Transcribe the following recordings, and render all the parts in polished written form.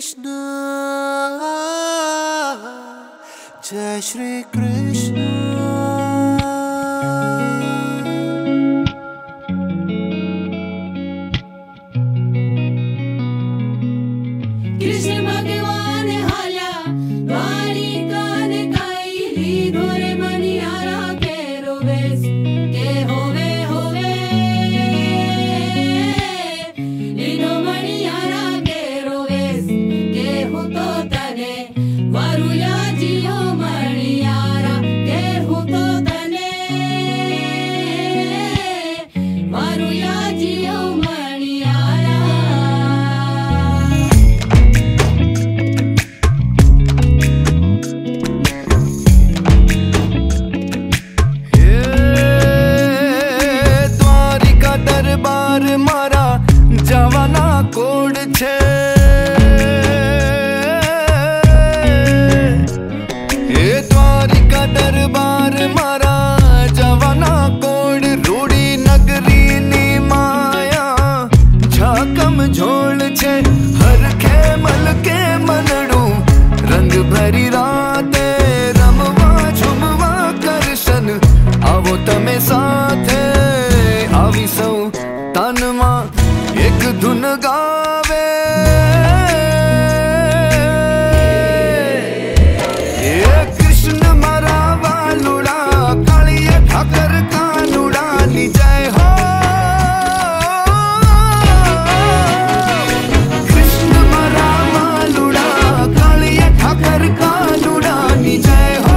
कृष्ण जय श्री कृष्ण। कृष्ण भगवान हाल्या द्वारिकान काईली धोरे मनियारा के रोवेस के होवे होवे लीनो मनियारा के रोवेस के हो तो तने वरुया जियो मनियारा के हो तो तने वरुया जियो मनियारा। दरबार मारा जवाना कोड छे द्वारिका दरबार मारा जवाना कोड रूड़ी नगरी नी माया झाकम झोल छे हर खेमल के मनड़ू रंग भरी राते रमवा झुमवा करशन आवो तमे साथे आवी सौ तन मां एक धुन गावे ये कृष्ण मारा वालुड़ा कालिया ठाकर कानुड़ा नी जय हो। कृष्ण मारा वालुड़ा कालिया ठाकर कानुड़ा नी जय हो।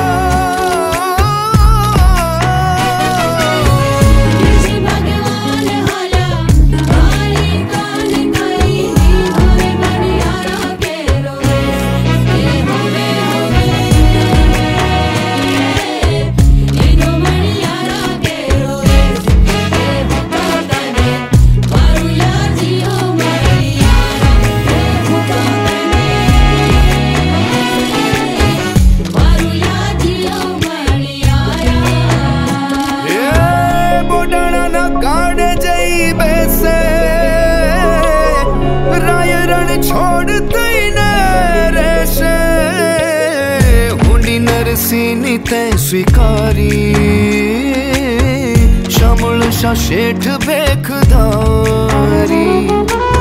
छोड़ तैने रेशे हुंडी नरसिनी तै स्वीकारी शमुल शा शेठ बेखदारी।